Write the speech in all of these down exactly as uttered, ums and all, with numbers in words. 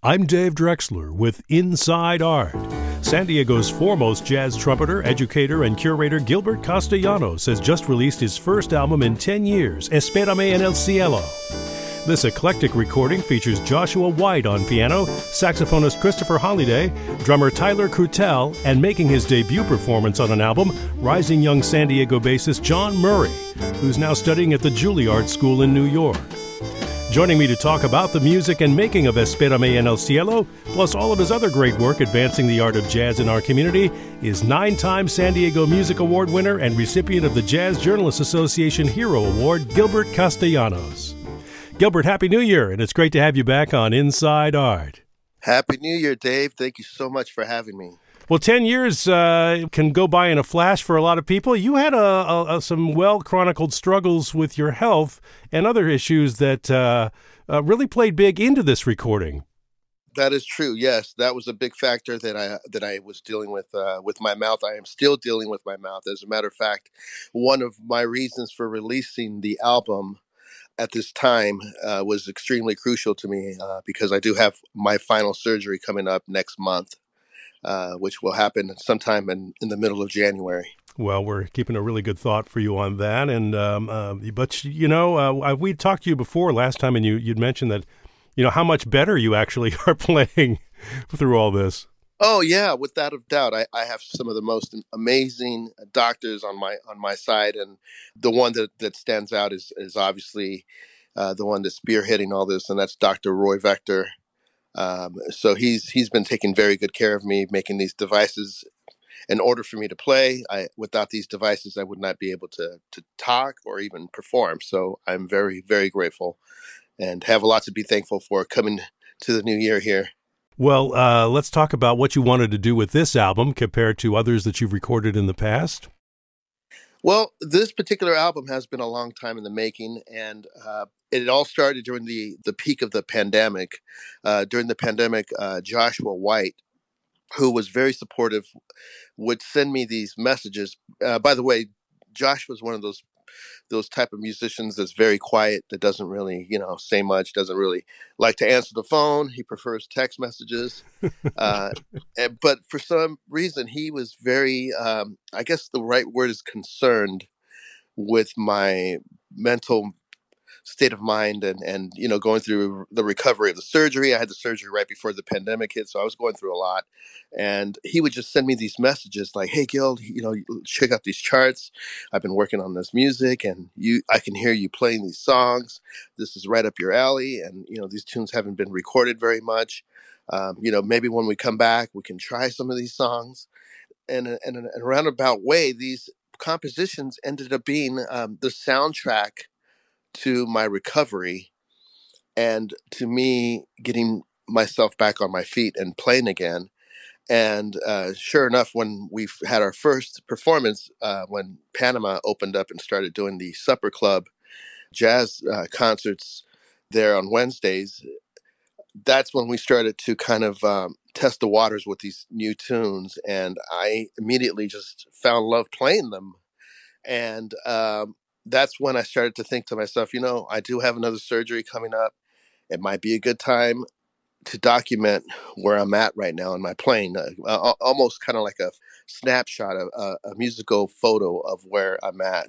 I'm Dave Drexler with Inside Art. San Diego's foremost jazz trumpeter, educator, and curator Gilbert Castellanos has just released his first album in ten years, Espérame en el Cielo. This eclectic recording features Joshua White on piano, saxophonist Christopher Holliday, drummer Tyler Crutel, and making his debut performance on an album, rising young San Diego bassist John Murray, who's now studying at the Juilliard School in New York. Joining me to talk about the music and making of Espérame en el Cielo, plus all of his other great work advancing the art of jazz in our community, is nine-time San Diego Music Award winner and recipient of the Jazz Journalists Association Hero Award, Gilbert Castellanos. Gilbert, Happy New Year, and it's great to have you back on Inside Art. Happy New Year, Dave. Thank you so much for having me. Well, ten years uh, can go by in a flash for a lot of people. You had a, a, a, some well-chronicled struggles with your health and other issues that uh, uh, really played big into this recording. That is true. Yes, that was a big factor that I that I was dealing with uh, with my mouth. I am still dealing with my mouth. As a matter of fact, one of my reasons for releasing the album at this time uh, was extremely crucial to me uh, because I do have my final surgery coming up next month. Uh, which will happen sometime in, in the middle of January. Well, we're keeping a really good thought for you on that. And um, uh, but, you know, uh, we talked to you before last time, and you, you'd mentioned that, you know, how much better you actually are playing through all this. Oh, yeah, without a doubt. I, I have some of the most amazing doctors on my on my side. And the one that, that stands out is, is obviously uh, the one that's spearheading all this, and that's Doctor Roy Vector. Um, so he's he's been taking very good care of me, making these devices in order for me to play. I, without these devices, I would not be able to to talk or even perform. So I'm very, very grateful and have a lot to be thankful for coming to the new year here. Well, uh, let's talk about what you wanted to do with this album compared to others that you've recorded in the past. Well, this particular album has been a long time in the making, and uh, it all started during the, the peak of the pandemic. Uh, during the pandemic, uh, Joshua White, who was very supportive, would send me these messages. Uh, by the way, Josh was one of those those type of musicians that's very quiet, that doesn't really, you know, say much, doesn't really like to answer the phone. He prefers text messages. Uh, and, but for some reason, he was very, um, I guess the right word is concerned with my mental state of mind and, and, you know, going through the recovery of the surgery. I had the surgery right before the pandemic hit, so I was going through a lot. And he would just send me these messages like, hey, Gil, you know, check out these charts. I've been working on this music, and you, I can hear you playing these songs. This is right up your alley. And, you know, these tunes haven't been recorded very much. Um, you know, maybe when we come back, we can try some of these songs. And in a roundabout way, these compositions ended up being um, the soundtrack to my recovery and to me getting myself back on my feet and playing again. And uh, sure enough, when we had our first performance, uh, when Panama opened up and started doing the Supper Club jazz uh, concerts there on Wednesdays, that's when we started to kind of um, test the waters with these new tunes. And I immediately just found love playing them. And um, that's when I started to think to myself, you know, I do have another surgery coming up. It might be a good time to document where I'm at right now in my playing, uh, almost kind of like a snapshot, of uh, a musical photo of where I'm at.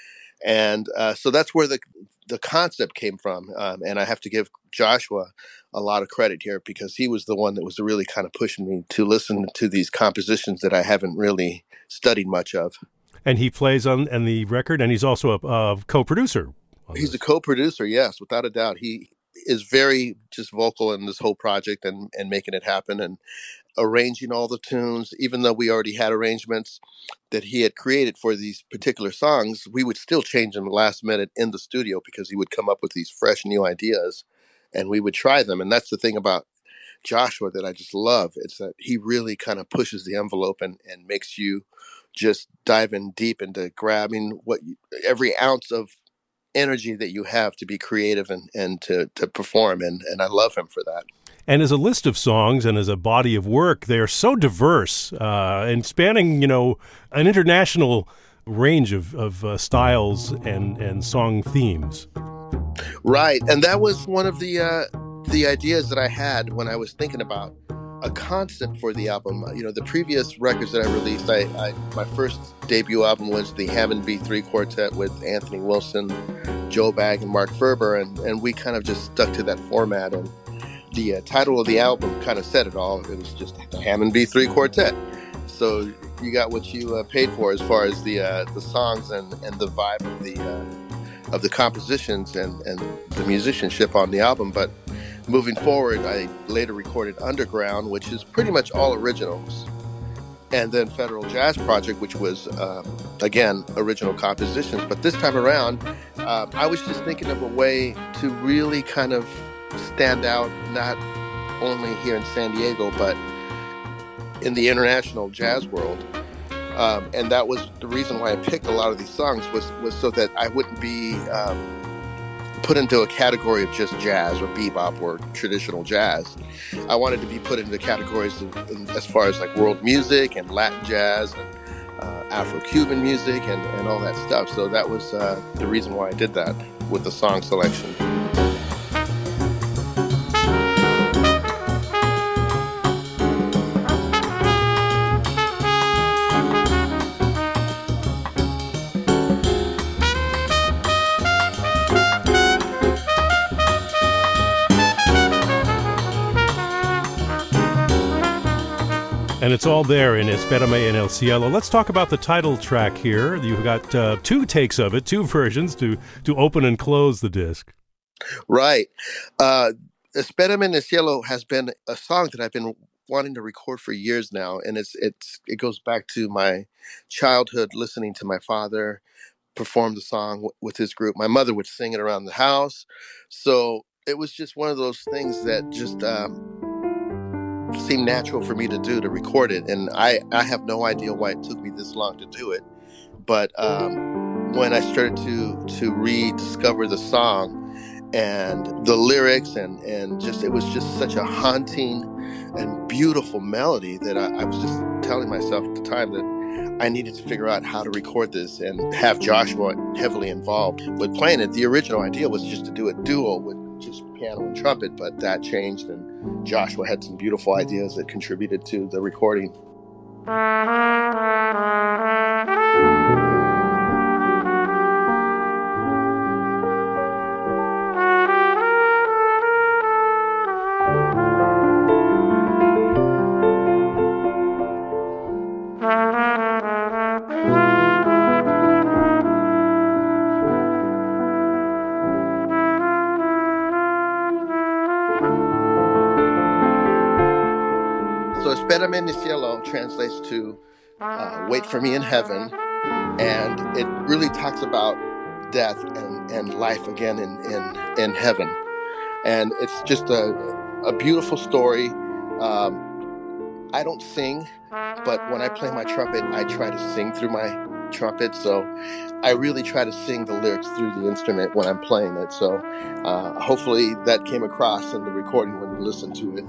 And uh, so that's where the the concept came from. Um, and I have to give Joshua a lot of credit here because he was the one that was really kind of pushing me to listen to these compositions that I haven't really studied much of. And he plays on, on the record, and he's also a, a co-producer. He's a co-producer, yes, without a doubt. He is very just vocal in this whole project and, and making it happen and arranging all the tunes. Even though we already had arrangements that he had created for these particular songs, we would still change them last minute in the studio because he would come up with these fresh new ideas and we would try them. And that's the thing about Joshua that I just love. It's that he really kind of pushes the envelope and, and makes you just dive in deep into grabbing what you, every ounce of energy that you have to be creative and, and to, to perform. And, and I love him for that. And as a list of songs and as a body of work, they are so diverse uh, and spanning, you know, an international range of, of uh, styles and, and song themes. Right. And that was one of the uh, the ideas that I had when I was thinking about a constant for the album. You know, the previous records that I released, I, I my first debut album was the Hammond B three Quartet with Anthony Wilson, Joe Bagg, and Mark Verber, and, and we kind of just stuck to that format. And the uh, title of the album kind of said it all. It was just the Hammond B three Quartet. So you got what you uh, paid for as far as the uh, the songs and, and the vibe of the uh, of the compositions and, and the musicianship on the album. But moving forward, I later recorded Underground, which is pretty much all originals, and then Federal Jazz Project, which was, um, again, original compositions. But this time around, uh, I was just thinking of a way to really kind of stand out, not only here in San Diego, but in the international jazz world. Um, and that was the reason why I picked a lot of these songs, was, was so that I wouldn't be um, put into a category of just jazz or bebop or traditional jazz. I wanted to be put into categories of, in, as far as like world music and Latin jazz and uh, Afro-Cuban music and, and all that stuff. So that was uh, the reason why I did that with the song selection. And it's all there in Espérame en el Cielo. Let's talk about the title track here. You've got uh, two takes of it, two versions to, to open and close the disc. Right. Uh, Espérame en el Cielo has been a song that I've been wanting to record for years now. And it's it's it goes back to my childhood, listening to my father perform the song w- with his group. My mother would sing it around the house. So it was just one of those things that just... Um, seemed natural for me to do, to record it. And I, I have no idea why it took me this long to do it. But um, when I started to to rediscover the song and the lyrics and, and just, it was just such a haunting and beautiful melody that I, I was just telling myself at the time that I needed to figure out how to record this and have Joshua heavily involved with playing it. The original idea was just to do a duo with just piano and trumpet, but that changed, and Joshua had some beautiful ideas that contributed to the recording. So Espérame en el Cielo translates to uh, Wait for Me in Heaven, and it really talks about death and, and life again in, in, in heaven. And it's just a, a beautiful story. Um, I don't sing, but when I play my trumpet, I try to sing through my trumpet. So I really try to sing the lyrics through the instrument when I'm playing it. So uh, hopefully that came across in the recording when you listen to it.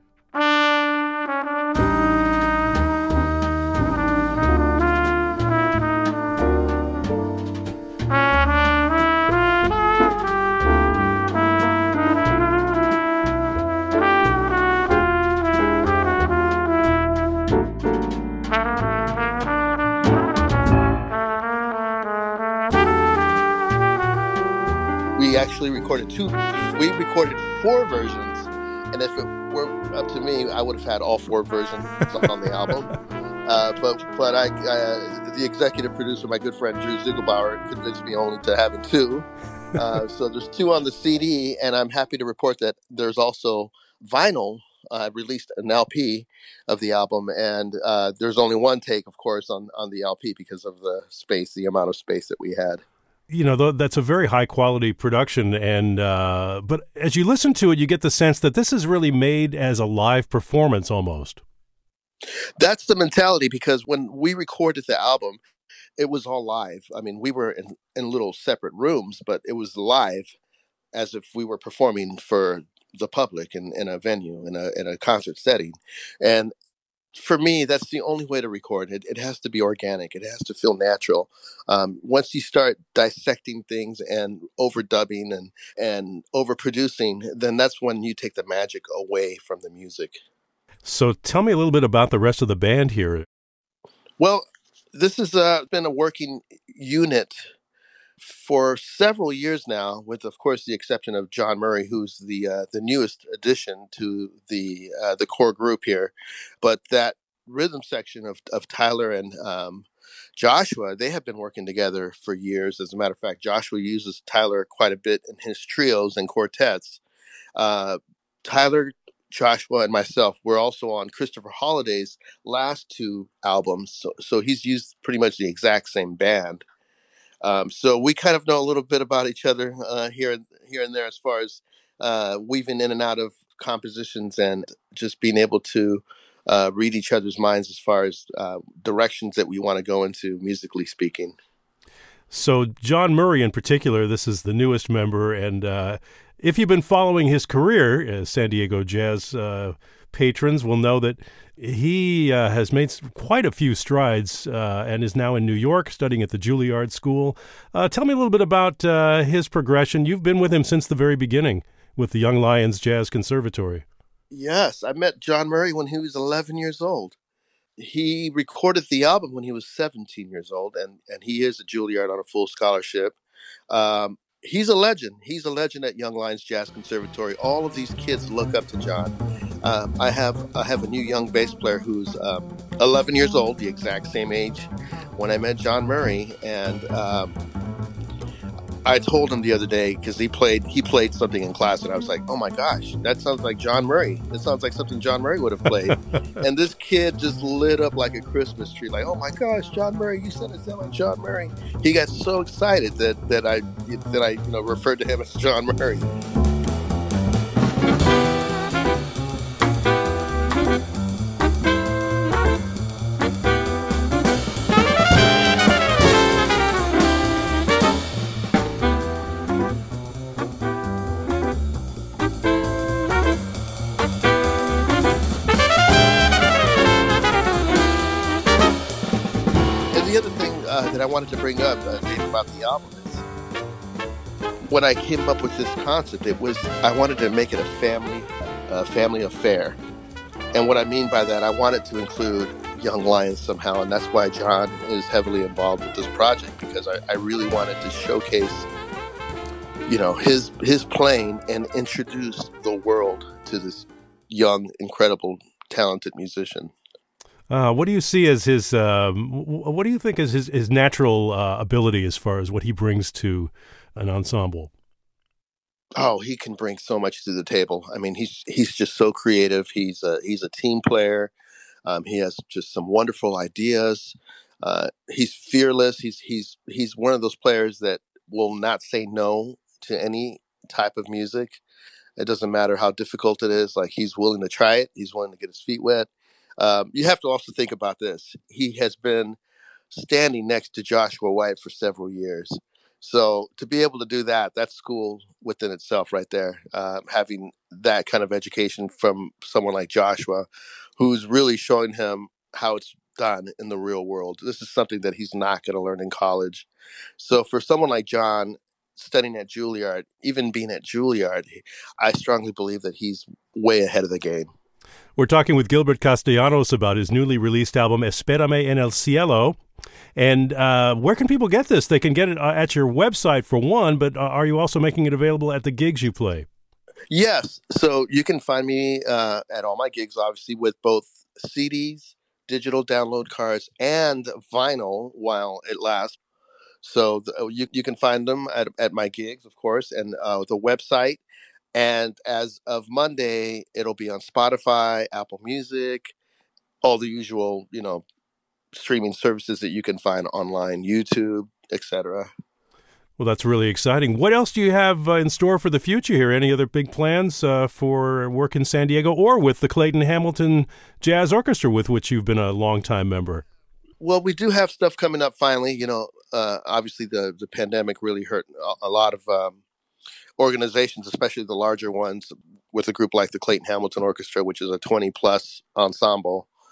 We actually recorded two, we recorded four versions, and if it were up to me, I would have had all four versions on the album. Uh, but but I, uh, the executive producer, my good friend Drew Ziegelbauer, convinced me only to having two. Uh, so there's two on the C D, and I'm happy to report that there's also vinyl. I uh, released an L P of the album, and uh, there's only one take, of course, on, on the L P because of the space, the amount of space that we had. You know, that's a very high quality production, and uh, but as you listen to it, you get the sense that this is really made as a live performance almost. That's the mentality, because when we recorded the album, it was all live. I mean, we were in, in little separate rooms, but it was live as if we were performing for the public in, in a venue, in a in a concert setting. And for me, that's the only way to record it. It has to be organic. It has to feel natural. Um, once you start dissecting things and overdubbing and and overproducing, then that's when you take the magic away from the music. So tell me a little bit about the rest of the band here. Well, this has uh, been a working unit for several years now, with, of course, the exception of John Murray, who's the uh, the newest addition to the uh, the core group here. But that rhythm section of of Tyler and um, Joshua, they have been working together for years. As a matter of fact, Joshua uses Tyler quite a bit in his trios and quartets. Uh, Tyler, Joshua, and myself were also on Christopher Holliday's last two albums, so so he's used pretty much the exact same band. Um, so we kind of know a little bit about each other uh, here, here and there, as far as uh, weaving in and out of compositions and just being able to uh, read each other's minds as far as uh, directions that we want to go into, musically speaking. So John Murray in particular, this is the newest member, and uh, if you've been following his career, uh, San Diego Jazz uh, patrons will know that he uh, has made quite a few strides uh, and is now in New York studying at the Juilliard School. Uh, tell me a little bit about uh, his progression. You've been with him since the very beginning with the Young Lions Jazz Conservatory. Yes, I met John Murray when he was eleven years old. He recorded the album when he was seventeen years old, and, and he is a Juilliard on a full scholarship. Um, he's a legend. He's a legend at Young Lions Jazz Conservatory. All of these kids look up to John. Um, I have I have a new young bass player who's um, eleven years old, the exact same age when I met John Murray, and um, I told him the other day, because he played he played something in class, and I was like, "Oh my gosh, that sounds like John Murray. That sounds like something John Murray would have played." And this kid just lit up like a Christmas tree, like, "Oh my gosh, John Murray! You said it sounded like John Murray." He got so excited that that I that I you know referred to him as John Murray. The other thing uh, that I wanted to bring up, uh, Dave, about the album is when I came up with this concept, it was I wanted to make it a family, uh, family affair. And what I mean by that, I wanted to include Young Lions somehow, and that's why John is heavily involved with this project, because I, I really wanted to showcase, you know, his his playing and introduce the world to this young, incredible, talented musician. Uh, what do you see as his, um, what do you think is his, his natural uh, ability as far as what he brings to an ensemble? Oh, he can bring so much to the table. I mean, he's he's just so creative. He's a he's a team player. Um, he has just some wonderful ideas. Uh, he's fearless. He's he's he's one of those players that will not say no to any type of music. It doesn't matter how difficult it is. Like, he's willing to try it. He's willing to get his feet wet. Um, you have to also think about this. He has been standing next to Joshua White for several years. So to be able to do that, that's school within itself right there. Um, having that kind of education from someone like Joshua, who's really showing him how it's done in the real world. This is something that he's not going to learn in college. So for someone like John studying at Juilliard, even being at Juilliard, I strongly believe that he's way ahead of the game. We're talking with Gilbert Castellanos about his newly released album, Espérame en el Cielo. And uh, where can people get this? They can get it uh, at your website, for one, but uh, are you also making it available at the gigs you play? Yes. So you can find me uh, at all my gigs, obviously, with both C Ds, digital download cards, and vinyl while it lasts. So the, you, you can find them at, at my gigs, of course, and uh, the website. And as of Monday, it'll be on Spotify, Apple Music, all the usual, you know, streaming services that you can find online, YouTube, et cetera. Well, that's really exciting. What else do you have uh, in store for the future here? Any other big plans uh, for work in San Diego or with the Clayton Hamilton Jazz Orchestra, with which you've been a longtime member? Well, we do have stuff coming up finally. You know, uh, obviously the, the pandemic really hurt a, a lot of um, organizations, especially the larger ones, with a group like the Clayton Hamilton Orchestra, which is a twenty plus ensemble.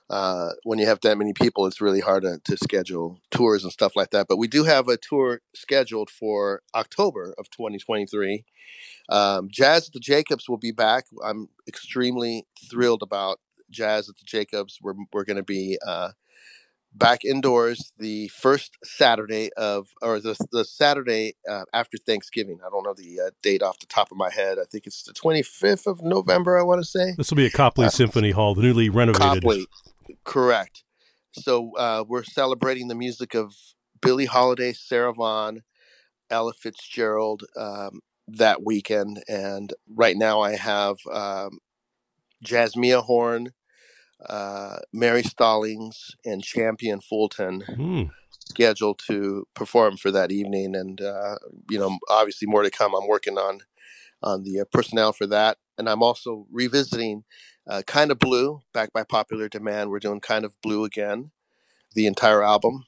uh, when you have that many people, it's really hard to, to schedule tours and stuff like that. But we do have a tour scheduled for October of twenty twenty-three. Um, Jazz at the Jacobs will be back. I'm extremely thrilled about Jazz at the Jacobs. We're we're going to be uh, back indoors the first Saturday of, or the the Saturday uh, after Thanksgiving. I don't know the uh, date off the top of my head. I think it's the twenty-fifth of November, I want to say. This will be at Copley uh, Symphony Hall, the newly renovated. Copley, correct. So uh, we're celebrating the music of Billie Holiday, Sarah Vaughan, Ella Fitzgerald um, that weekend. And right now I have um, Jasmia Horn, uh, Mary Stallings, and Champion Fulton mm. scheduled to perform for that evening. And, uh, you know, obviously more to come. I'm working on on the uh, personnel for that. And I'm also revisiting uh, Kind of Blue, back by popular demand. We're doing Kind of Blue again, the entire album.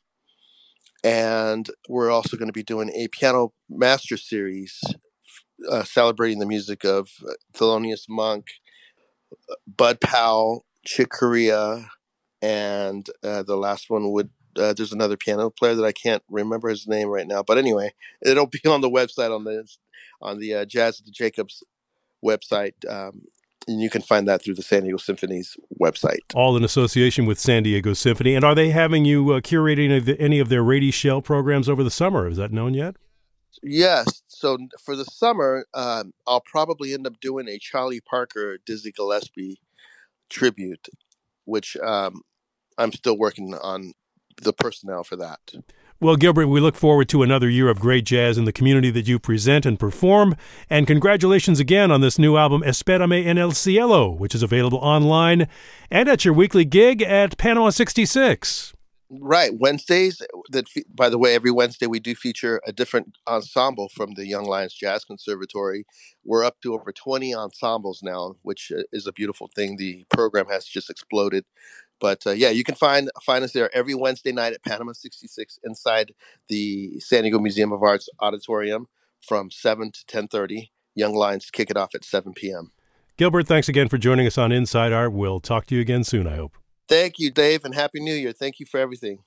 And we're also going to be doing a piano master series uh, celebrating the music of uh, Thelonious Monk, Bud Powell, Chick Corea, and uh, the last one would, uh, there's another piano player that I can't remember his name right now. But anyway, it'll be on the website, on the, on the uh, Jazz at the Jacobs website. Um, and you can find that through the San Diego Symphony's website. All in association with San Diego Symphony. And are they having you uh, curating any of their Rady Shell programs over the summer? Is that known yet? Yes. So for the summer, um, I'll probably end up doing a Charlie Parker, Dizzy Gillespie tribute, which um, I'm still working on the personnel for that. Well, Gilbert, we look forward to another year of great jazz in the community that you present and perform. And congratulations again on this new album, Espérame en el Cielo, which is available online and at your weekly gig at Panama sixty-six. Right. Wednesdays, that, by the way, every Wednesday we do feature a different ensemble from the Young Lions Jazz Conservatory. We're up to over twenty ensembles now, which is a beautiful thing. The program has just exploded. But uh, yeah, you can find find us there every Wednesday night at Panama sixty-six inside the San Diego Museum of Arts auditorium from seven to ten thirty. Young Lions kick it off at seven p.m. Gilbert, thanks again for joining us on Inside Art. We'll talk to you again soon, I hope. Thank you, Dave, and Happy New Year. Thank you for everything.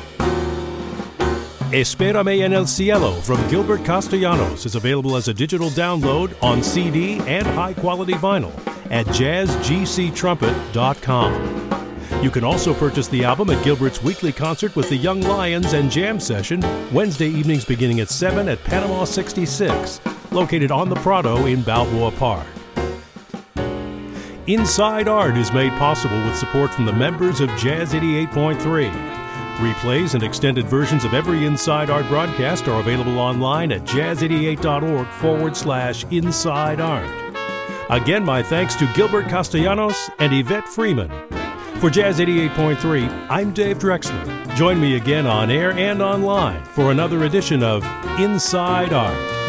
Espérame en el Cielo from Gilbert Castellanos is available as a digital download on C D and high-quality vinyl at jazz g c trumpet dot com. You can also purchase the album at Gilbert's weekly concert with the Young Lions and Jam Session, Wednesday evenings beginning at seven at Panama sixty-six, located on the Prado in Balboa Park. Inside Art is made possible with support from the members of Jazz eighty-eight point three. Replays and extended versions of every Inside Art broadcast are available online at jazz eighty-eight dot org forward slash Inside Art. Again, my thanks to Gilbert Castellanos and Yvette Freeman. For Jazz eighty-eight point three, I'm Dave Drexler. Join me again on air and online for another edition of Inside Art.